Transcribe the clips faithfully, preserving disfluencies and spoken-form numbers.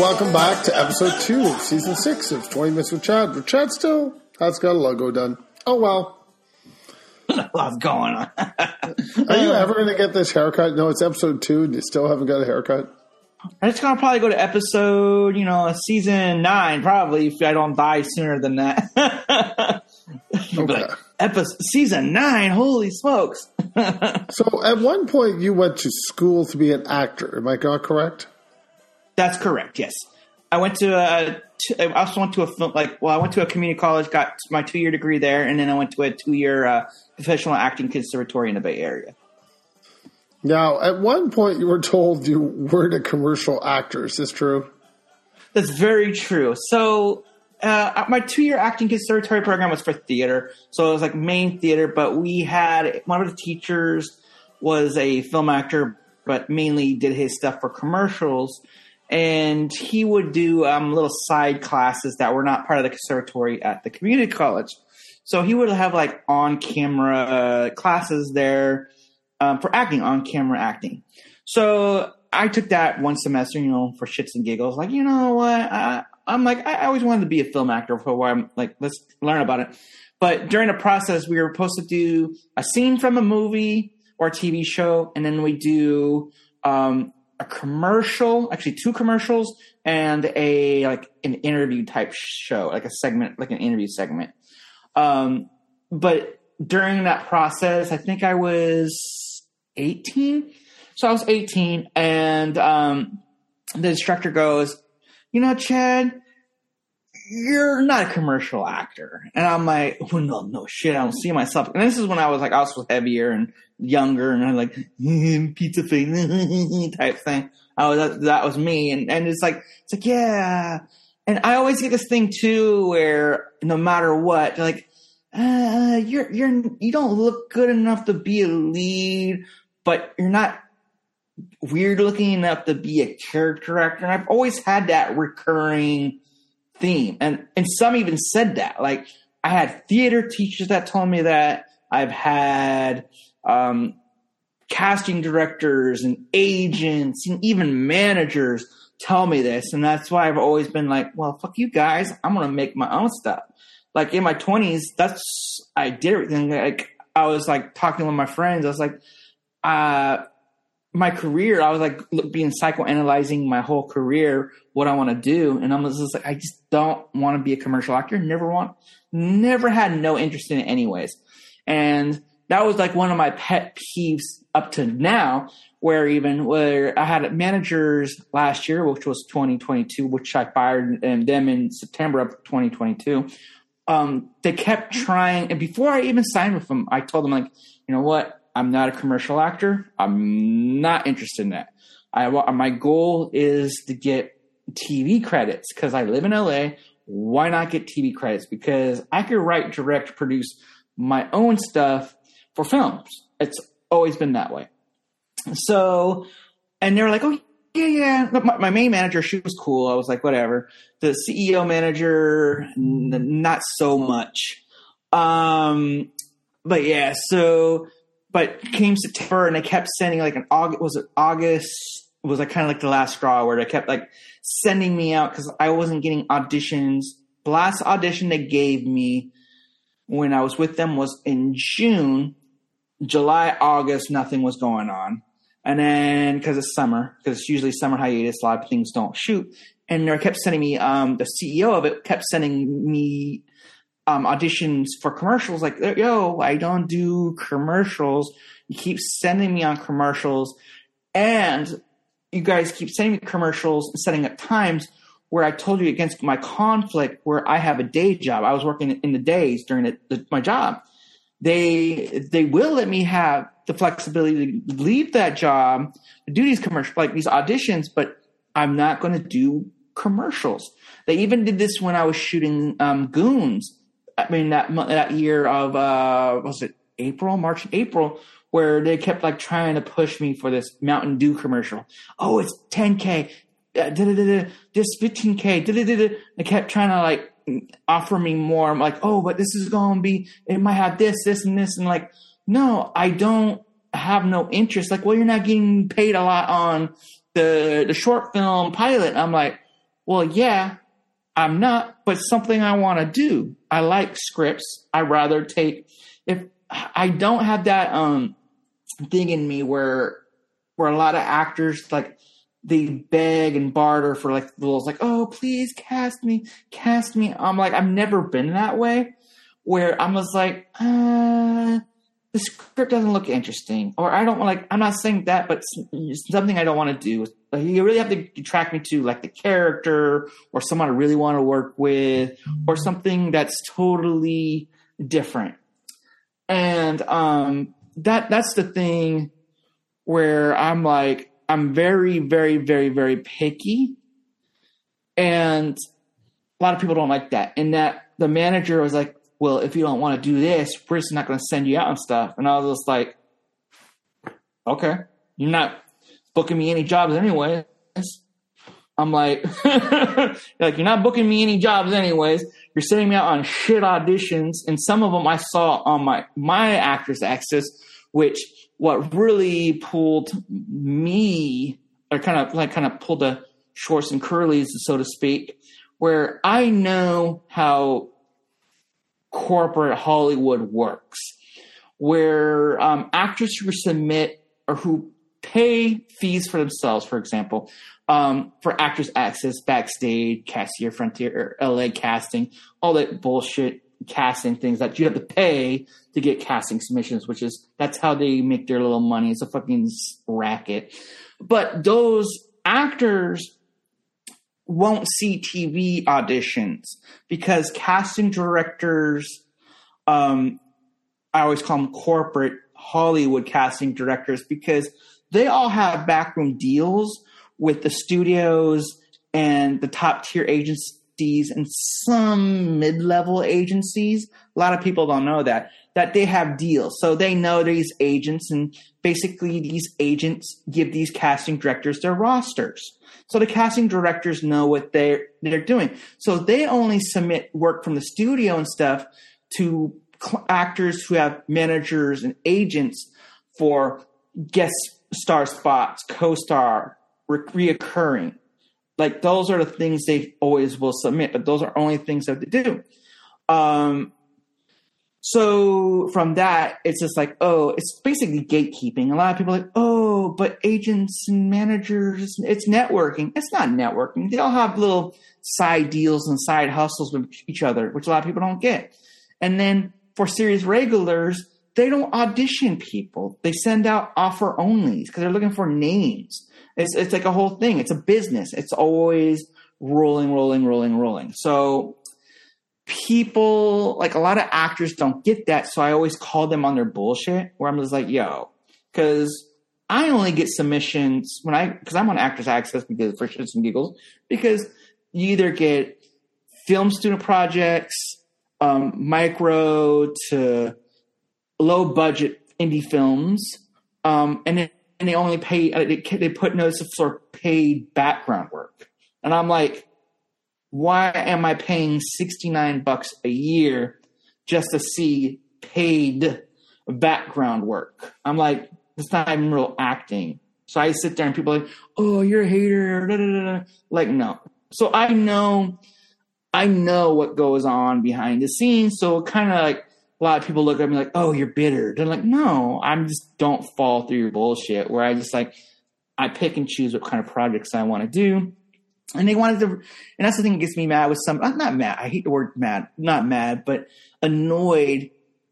welcome back to episode two of season six of twenty Minutes with Chad. But Chad still has got a logo done. Oh, well. What's going on? Are you ever going to get this haircut? No, it's episode two and you still haven't got a haircut? I'm just going to probably go to episode, you know, season nine, probably, if I don't die sooner than that. Okay. Like, episode, season nine, holy smokes. So at one point you went to school to be an actor. Am I not correct? That's correct, yes. I went to a, I also went to a film, like, well, I went to a community college, got my two-year degree there, and then I went to a two-year uh, professional acting conservatory in the Bay Area. Now, at one point you were told you weren't a commercial actor. Is this true? That's very true. So uh, my two-year acting conservatory program was for theater. So it was like main theater, but we had one of the teachers was a film actor, but mainly did his stuff for commercials. And he would do um, little side classes that were not part of the conservatory at the community college. So he would have like on-camera classes there um, for acting, on-camera acting. So I took that one semester, you know, for shits and giggles. Like, you know what? I, I'm like, I always wanted to be a film actor for a while. I'm like, let's learn about it. But during the process, we were supposed to do a scene from a movie or a T V show, and then we do um, a commercial, actually two commercials, and a like an interview type show, like a segment, like an interview segment. Um, but during that process, I think I was eighteen. So I was eighteen, and um, the instructor goes, you know, Chad, you're not a commercial actor. And I'm like, well, no, no shit, I don't see myself. And this is when I was like, I was heavier and younger, and I'm like, pizza face type thing. I was, that, that was me. And, and it's like, it's like, yeah. And I always get this thing too, where no matter what, like, uh, you're, you're, you don't look good enough to be a lead, but you're not weird looking enough to be a character actor. And I've always had that recurring theme. And, and some even said that, like, I had theater teachers that told me that. I've had, um, casting directors and agents and even managers tell me this. And that's why I've always been like, well, fuck you guys. I'm going to make my own stuff. Like in my twenties, that's, I did everything. Like I was like talking with my friends. I was like, uh, my career, I was like being psychoanalyzing my whole career, what I want to do. And I'm just like, I just don't want to be a commercial actor. Never want, never had no interest in it anyways. And that was like one of my pet peeves up to now, where even where I had managers last year, which was twenty twenty-two, which I fired them in September of twenty twenty-two. Um, they kept trying. And before I even signed with them, I told them, like, you know what? I'm not a commercial actor. I'm not interested in that. I, my goal is to get T V credits because I live in L A. Why not get T V credits? Because I could write, direct, produce my own stuff for films. It's always been that way. So, and they were like, oh, yeah, yeah. My, my main manager, she was cool. I was like, whatever. The C E O manager, n- not so much. Um, but yeah, so, but came September and they kept sending like an August, was it August? It was like kind of like the last straw where they kept like sending me out because I wasn't getting auditions. The last audition they gave me when I was with them was in June. July, August, nothing was going on. And then because it's summer, because it's usually summer hiatus, a lot of things don't shoot. And they kept sending me, um, the C E O of it kept sending me um, auditions for commercials. Like, yo, I don't do commercials. You keep sending me on commercials. And you guys keep sending me commercials and setting up times where I told you against my conflict where I have a day job. I was working in the days during the, the, my job. They they will let me have the flexibility to leave that job to do these commercials, like these auditions, but I'm not going to do commercials. They even did this when I was shooting um, Goons. I mean, that that year of, uh, was it April, March, April, where they kept like trying to push me for this Mountain Dew commercial. Oh, it's ten K, uh, this fifteen K. They kept trying to like offer me more. I'm like, oh, but this is going to be, it might have this, this, and this. And like, no, I don't have no interest. Like, well, you're not getting paid a lot on the the short film pilot. I'm like, well, yeah, I'm not, but something I want to do. I like scripts. I rather take, if I don't have that um thing in me where, where a lot of actors, like, they beg and barter for like roles, like, oh, please cast me, cast me. I'm like, I've never been that way, where I'm just like, uh, the script doesn't look interesting, or I don't like. I'm not saying that, but it's something I don't want to do. Like, you really have to attract me to like the character, or someone I really want to work with, or something that's totally different. And um, that that's the thing where I'm like, I'm very, very, very, very picky. And a lot of people don't like that. And that the manager was like, well, if you don't want to do this, we're just not going to send you out and stuff. And I was just like, okay, you're not booking me any jobs anyways. I'm like, like, you're not booking me any jobs anyways. You're sending me out on shit auditions. And some of them I saw on my, my Actors Access, which what really pulled me, or kind of like kind of pulled the shorts and curlies, so to speak, where I know how corporate Hollywood works, where um, actors who submit or who pay fees for themselves, for example, um, for Actors Access, Backstage, Cashier Frontier, L A Casting, all that bullshit casting things that you have to pay to get casting submissions, which is, that's how they make their little money. It's a fucking racket. But those actors won't see T V auditions because casting directors, um, I always call them corporate Hollywood casting directors, because they all have backroom deals with the studios and the top tier agencies and some mid-level agencies. A lot of people don't know that, that they have deals. So they know these agents, and basically these agents give these casting directors their rosters. So the casting directors know what they're, they're doing. So they only submit work from the studio and stuff to cl- actors who have managers and agents for guest star spots, co-star, re- reoccurring. Like, those are the things they always will submit, but those are only things that they do. Um, so from that, it's just like, oh, it's basically gatekeeping. A lot of people are like, oh, but agents and managers, it's networking. It's not networking. They all have little side deals and side hustles with each other, which a lot of people don't get. And then for series regulars, they don't audition people. They send out offer onlys because they're looking for names. It's it's like a whole thing. It's a business. It's always rolling, rolling, rolling, rolling. So people, like, a lot of actors don't get that. So I always call them on their bullshit, where I'm just like, yo, because I only get submissions when I, because I'm on Actors Access because for shits and giggles, because you either get film student projects, um, micro to low budget indie films, um, and then and they only pay, they, they put notice for paid background work. And I'm like, why am I paying sixty-nine bucks a year just to see paid background work? I'm like, it's not even real acting. So I sit there and people are like, oh, you're a hater. Da, da, da, da. Like, no. So I know, I know what goes on behind the scenes. So kind of like, a lot of people look at me like, oh, you're bitter. They're like, no, I'm just don't fall through your bullshit, where I just like, I pick and choose what kind of projects I want to do. And they wanted to, and that's the thing that gets me mad with some, I'm not mad. I hate the word mad, not mad, but annoyed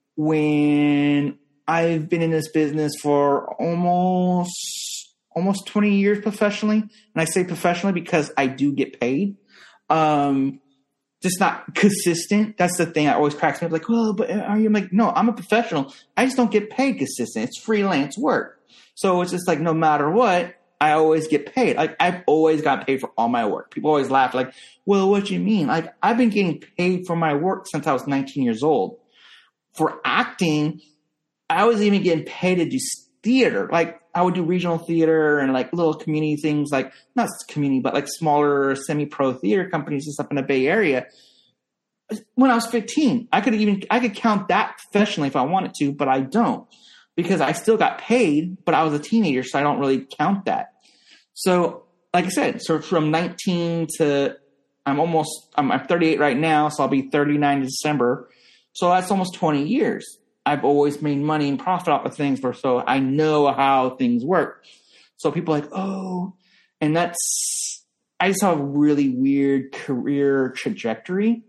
when I've been in this business for almost, almost twenty years professionally. And I say professionally because I do get paid. Um, Just not consistent. That's the thing that always cracks me up. Like, well, but are you? I'm like, no, I'm a professional. I just don't get paid consistent. It's freelance work. So it's just like, no matter what, I always get paid. Like, I've always got paid for all my work. People always laugh like, well, what do you mean? Like, I've been getting paid for my work since I was nineteen years old. For acting, I was even getting paid to do theater. Like, I would do regional theater and like little community things, like not community, but like smaller semi-pro theater companies and stuff in the Bay Area. When I was fifteen, I could even, I could count that professionally if I wanted to, but I don't, because I still got paid, but I was a teenager. So I don't really count that. So like I said, so from nineteen to I'm almost, I'm, I'm thirty-eight right now, so I'll be thirty-nine in December. So that's almost twenty years. I've always made money and profit off of things, for so I know how things work. So people are like, oh, and that's, I just have a really weird career trajectory.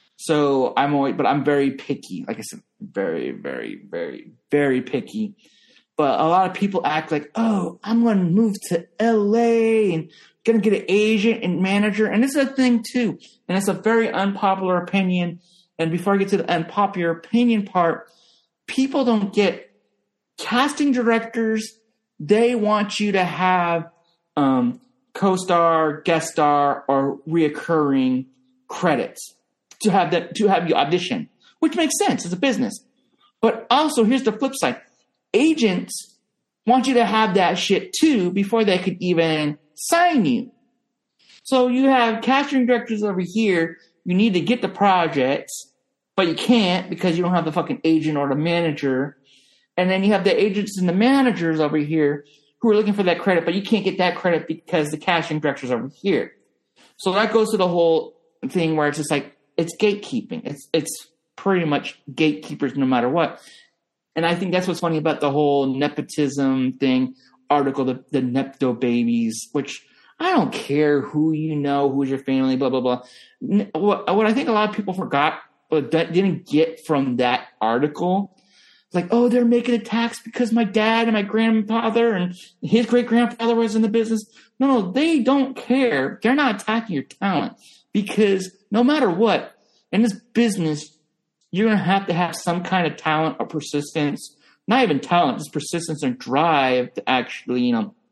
So I'm always, but I'm very picky. Like I said, very, very, very, very picky. But a lot of people act like, oh, I'm going to move to L A and going to get an agent and manager. And this is a thing too. And it's a very unpopular opinion. And before I get to the unpopular opinion part, people don't get casting directors. They want you to have um, co-star, guest star, or reoccurring credits to have that, to have you audition, which makes sense. It's a business. But also, here's the flip side. Agents want you to have that shit too before they could even sign you. So you have casting directors over here. You need to get the projects, but you can't because you don't have the fucking agent or the manager. And then you have the agents and the managers over here who are looking for that credit, but you can't get that credit because the casting director's over here. So that goes to the whole thing where it's just like, it's gatekeeping. It's, it's pretty much gatekeepers no matter what. And I think that's what's funny about the whole nepotism thing article, the, the Nepto babies, which I don't care who you know, who's your family, blah, blah, blah. What, what I think a lot of people forgot, but that didn't get from that article, like, oh, they're making a tax because my dad and my grandfather and his great-grandfather was in the business. No, no, they don't care. They're not attacking your talent because no matter what, in this business, you're going to have to have some kind of talent or persistence, not even talent, just persistence and drive to actually, you know,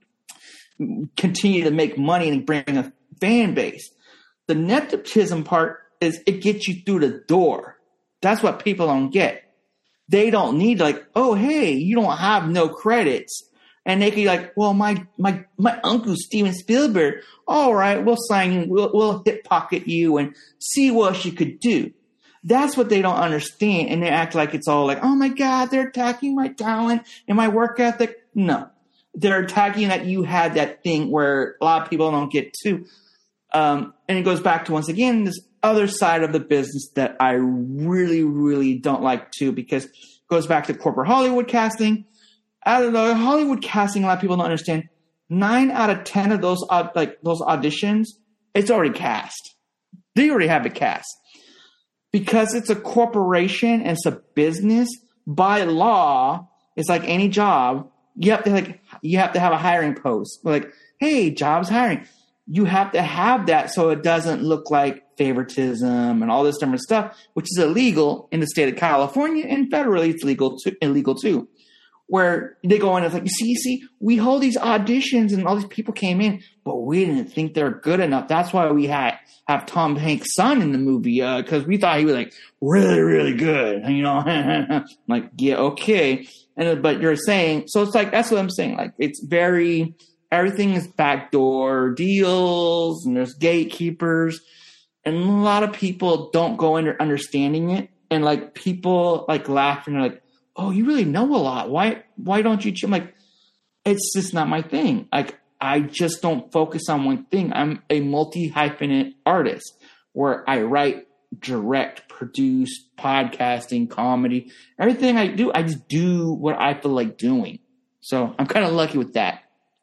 continue to make money and bring a fan base. The nepotism part is it gets you through the door. That's what people don't get. They don't need like, oh, hey, you don't have no credits. And they can be like, well, my my my uncle Steven Spielberg, all right, we'll sign you, we'll, we'll hip pocket you and see what you could do. That's what they don't understand. And they act like it's all like, oh my God, they're attacking my talent and my work ethic. No, they're attacking that you had that thing where a lot of people don't get to. Um, and it goes back to, once again, this other side of the business that I really, really don't like too, because it goes back to corporate Hollywood casting. Out of the Hollywood casting, a lot of people don't understand. Nine out of ten of those uh, like those auditions, it's already cast. They already have it cast. Because it's a corporation and it's a business, by law, it's like any job. You have to like you have to have a hiring post. Like, hey, job's hiring. You have to have that so it doesn't look like favoritism and all this different stuff, which is illegal in the state of California, and federally it's legal too, illegal too. Where they go in and it's like, you see, you see, we hold these auditions and all these people came in, but we didn't think they're good enough. That's why we had have Tom Hanks' son in the movie, because uh, we thought he was like really, really good. You know, I'm like, yeah, okay. And but you're saying, so it's like, that's what I'm saying. Like, it's very, everything is backdoor deals and there's gatekeepers, and a lot of people don't go into understanding it. And like people like laugh and they're like, oh, you really know a lot. Why, why don't you? I'm like, it's just not my thing. Like, I just don't focus on one thing. I'm a multi-hyphenate artist where I write, direct, produce, podcasting, comedy, everything I do. I just do what I feel like doing. So I'm kind of lucky with that.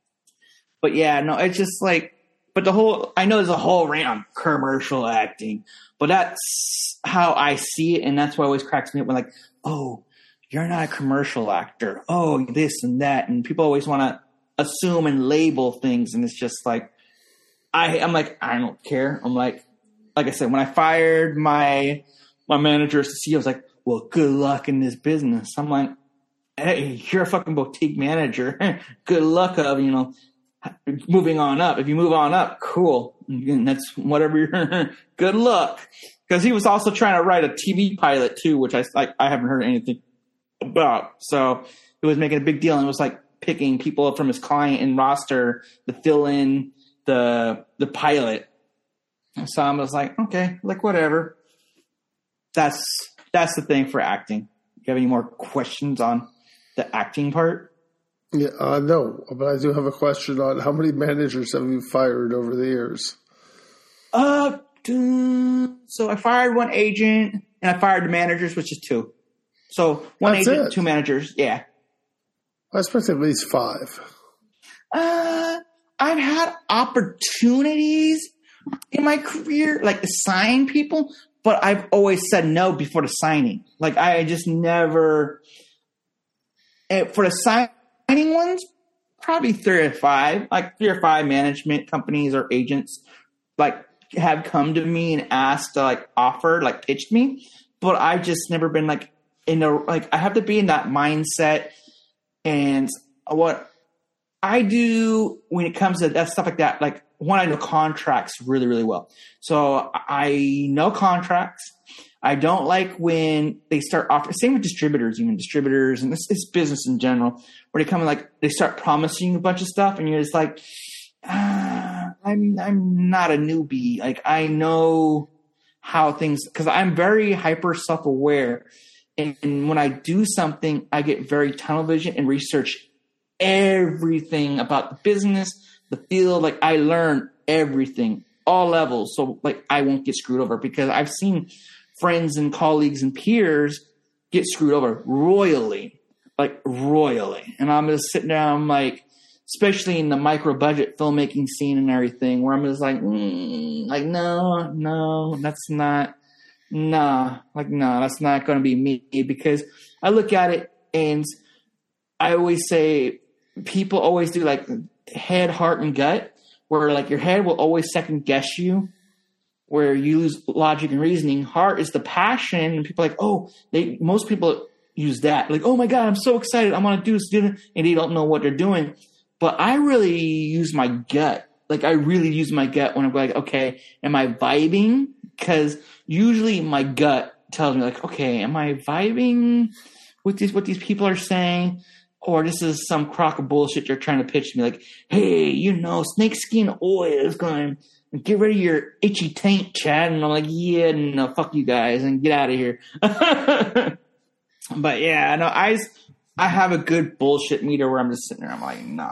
But yeah, no, it's just like, but the whole, I know there's a whole rant on commercial acting, but that's how I see it. And that's what always cracks me up when like, oh, you're not a commercial actor. Oh, this and that. And people always want to assume and label things. And it's just like, I, I'm like, I don't care. I'm like, like I said, when I fired my, my manager as the C E O, I was like, well, good luck in this business. I'm like, hey, you're a fucking boutique manager. Good luck of, you know, moving on up. If you move on up, cool. And that's whatever you're, good luck. Because he was also trying to write a T V pilot too, which I, like, I haven't heard anything about. So it was making a big deal, and it was like picking people up from his client and roster to fill in the the pilot. So I was like, okay, like whatever. That's that's the thing for acting. Do you have any more questions on the acting part? Yeah, uh, no, but I do have a question on how many managers have you fired over the years? Uh, So I fired one agent and I fired the managers, which is two. So one That's agent, it. two managers. Yeah. I expect at least five. Uh, I've had opportunities in my career, like to sign people, but I've always said no before the signing. Like I just never. And for the signing ones, probably three or five, like three or five management companies or agents, like have come to me and asked to like offer, like pitched me, but I've just never been like in a like I have to be in that mindset. And what I do when it comes to that stuff like that, like one, I know contracts really, really well. So I know contracts. I don't like when they start offering, same with distributors, even distributors, and this is business in general, where they come and like, they start promising you a bunch of stuff and you're just like, ah, I'm, I'm not a newbie. Like I know how things, cause I'm very hyper self-aware. And, and when I do something, I get very tunnel vision and research everything about the business, the field. Like I learn everything, all levels. So like I won't get screwed over because I've seen friends and colleagues and peers get screwed over royally, like royally. And I'm just sitting down, I'm like, especially in the micro budget filmmaking scene and everything, where I'm just like, mm, like, no, no, that's not, nah, like, no, that's not going to be me, because I look at it and I always say people always do like head, heart, and gut, where like your head will always second guess you, where you lose logic and reasoning. Heart is the passion, and people are like, oh, they most people use that. Like, oh my God, I'm so excited. I want to do this, do this, and they don't know what they're doing. But I really use my gut. Like, I really use my gut when I'm like, okay, am I vibing? Because usually my gut tells me like, okay, am I vibing with these, what these people are saying? Or this is some crock of bullshit you're trying to pitch me. Like, hey, you know, snakeskin oil is going to get rid of your itchy taint, Chad. And I'm like, yeah, no, fuck you guys and get out of here. But yeah, no, I, I have a good bullshit meter where I'm just sitting there. I'm like, nah.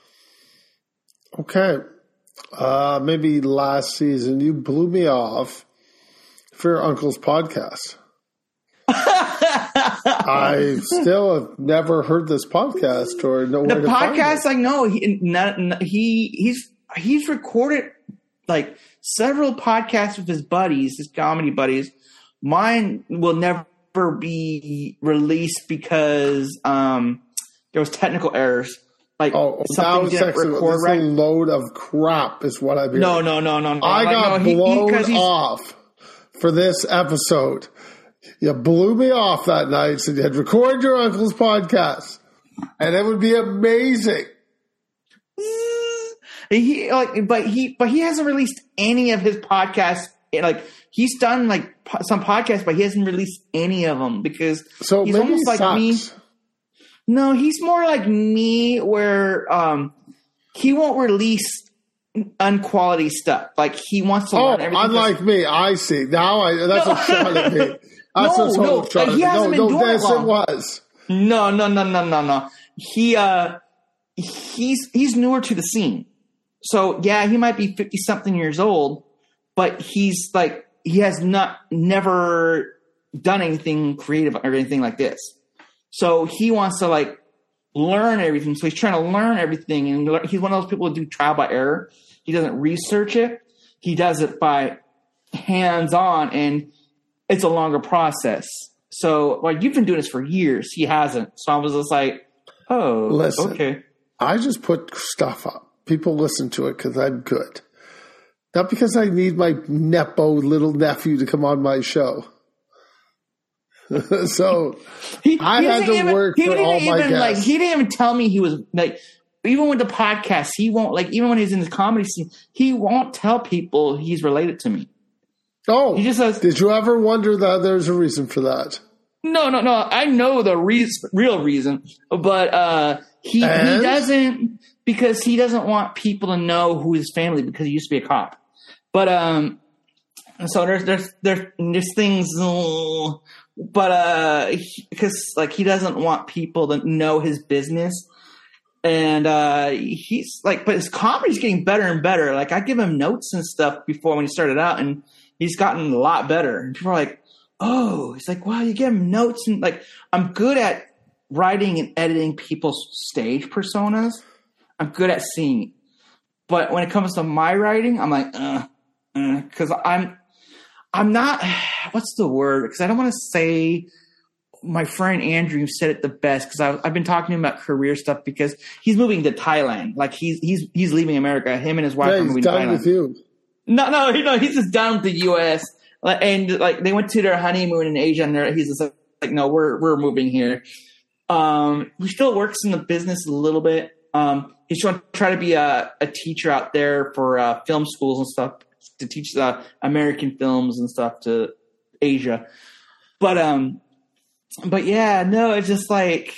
Okay. Uh, maybe last season you blew me off for your uncle's podcast. I still have never heard this podcast or know where the to find podcast. it. Like, no, he, not, not, he he's he's recorded like several podcasts with his buddies, his comedy buddies. Mine will never be released because um, there was technical errors. Like, oh, something now didn't this record is right. a load of crap is what I'm hearing. No, no, no, no, no. I like, got no, he, blown he, off for this episode. You blew me off that night, said you had recorded your uncle's podcast, and it would be amazing. He like, but he, but he hasn't released any of his podcasts. Like, he's done like po- some podcasts, but he hasn't released any of them because So he's maybe almost he like sucks. me. No, he's more like me, where um, he won't release unquality stuff. Like, he wants to Oh, learn everything. unlike me, I see. Now I that's No. a shot at me. That's No, a total no, shot like, at he me. hasn't No, been no, doing it this it long. was. No, no, no, no, no, no. He uh, he's he's newer to the scene. So yeah, he might be fifty something years old, but he's like, he has not never done anything creative or anything like this. So he wants to like learn everything. So he's trying to learn everything, and learn, he's one of those people who do trial by error. He doesn't research it. He does it by hands on, and it's a longer process. So, like, you've been doing this for years. He hasn't. So I was just like, oh, Listen. okay. I just put stuff up. People listen to it because I'm good. Not because I need my nepo little nephew to come on my show. So He, I he had doesn't to even, work he for didn't all my even, like, guests. he didn't even tell me he was, like, even with the podcast, he won't, like, even when he's in the comedy scene, he won't tell people he's related to me. Oh, He just says, did you ever wonder that there's a reason for that? no, no, no, I know the re- real reason, but uh, he, he And? doesn't, because he doesn't want people to know who his family, because he used to be a cop. But, um, so there's, there's, there's, there's things, uh, but, uh, because, like, he doesn't want people to know his business. And uh, he's like, but his comedy's getting better and better. Like I give him notes and stuff before when he started out, and he's gotten a lot better. And people are like, "Oh," he's like, "Wow, you give him notes." And like, I'm good at writing and editing people's stage personas. I'm good at seeing it. But when it comes to my writing, I'm like, uh, because uh, I'm, I'm not. What's the word? Because I don't want to say. My friend Andrew said it the best because I've been talking to him about career stuff because he's moving to Thailand. Like he's he's he's leaving America. Him and his wife yeah, are he's moving to done Thailand. With you. No, no, no. He's just done with the U S And like they went to their honeymoon in Asia, and he's just like, no, we're we're moving here. Um, he still works in the business a little bit. Um, he's trying to try to be a, a teacher out there for uh, film schools and stuff to teach uh, American films and stuff to Asia. But um. But yeah, no, it's just like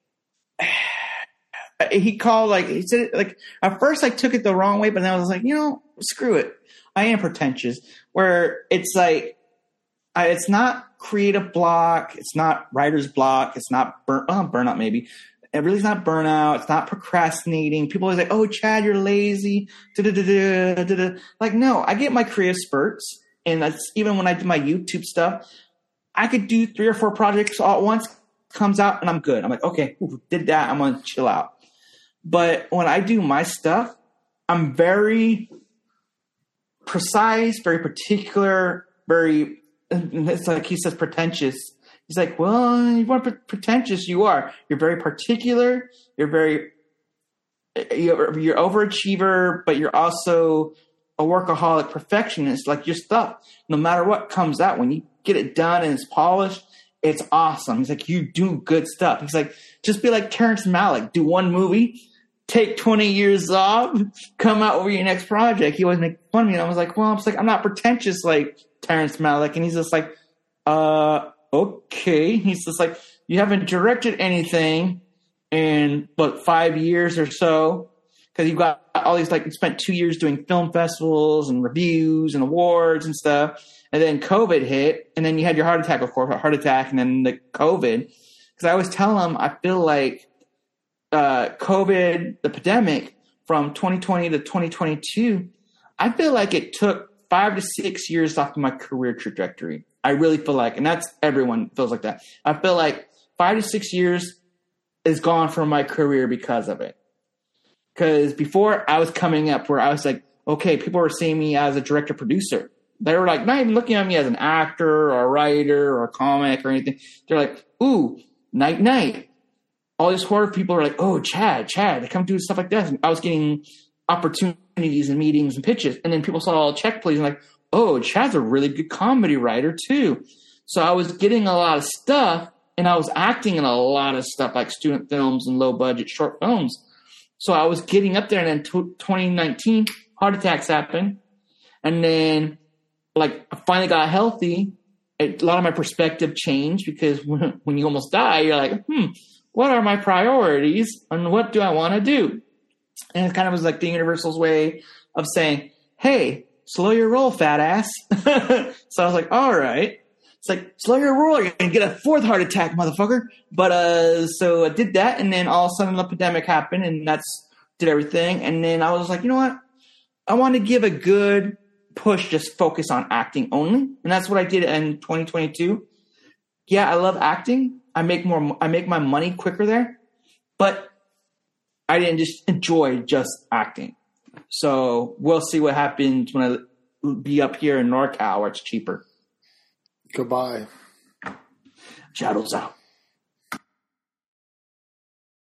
he called like he said it, like at first I took it the wrong way, but then I was like, you know, screw it. I am pretentious. Where it's like I, it's not creative block, it's not writer's block, it's not burn oh, burnout maybe. It really is not burnout. It's not procrastinating. People always like, oh, Chad, you're lazy. Da-da-da-da-da-da. Like, no, I get my creative spurts, and that's even when I do my YouTube stuff. I could do three or four projects all at once, comes out, and I'm good. I'm like, okay, ooh, did that. I'm going to chill out. But when I do my stuff, I'm very precise, very particular, very, it's like he says, pretentious. He's like, well, you want pretentious, you are. You're very particular. You're very, you're, you're overachiever, but you're also a workaholic perfectionist. Like your stuff, no matter what comes out, when you get it done and it's polished, it's awesome. He's like, you do good stuff. He's like, just be like Terrence Malick. Do one movie, take twenty years off, come out with your next project. He always make fun of me. And I was like, well, I'm like, I'm not pretentious like Terrence Malick. And he's just like, uh, okay. He's just like, you haven't directed anything in, what, five years or so. Because you've got all these, like, you spent two years doing film festivals and reviews and awards and stuff. And then COVID hit, and then you had your heart attack, of course, a heart attack, and then the COVID. Because I always tell them, I feel like uh, COVID, the pandemic, from twenty twenty to twenty twenty-two, I feel like it took five to six years off of my career trajectory. I really feel like, and that's everyone feels like that. I feel like five to six years is gone from my career because of it. Because before I was coming up where I was like, okay, people were seeing me as a director producer. They were like, not even looking at me as an actor or a writer or a comic or anything. They're like, ooh, night night. All these horror people are like, oh, Chad, Chad, they come do stuff like this. And I was getting opportunities and meetings and pitches. And then people saw check please and like, oh, Chad's a really good comedy writer too. So I was getting a lot of stuff, and I was acting in a lot of stuff like student films and low budget short films. So I was getting up there, and then t- twenty nineteen, heart attacks happened. And then, like, I finally got healthy. It, a lot of my perspective changed because when, when you almost die, you're like, hmm, what are my priorities and what do I want to do? And it kind of was like the universal's way of saying, hey, slow your roll, fat ass. So I was like, all right. It's like, slow your roll, you're going to get a fourth heart attack, motherfucker. But uh, so I did that, and then all of a sudden the pandemic happened, and that's did everything. And then I was like, you know what? I want to give a good push, just focus on acting only. And that's what I did in twenty twenty-two. Yeah, I love acting. I make more. I make my money quicker there. But I didn't just enjoy just acting. So we'll see what happens when I be up here in NorCal where it's cheaper. Goodbye. Shadows out.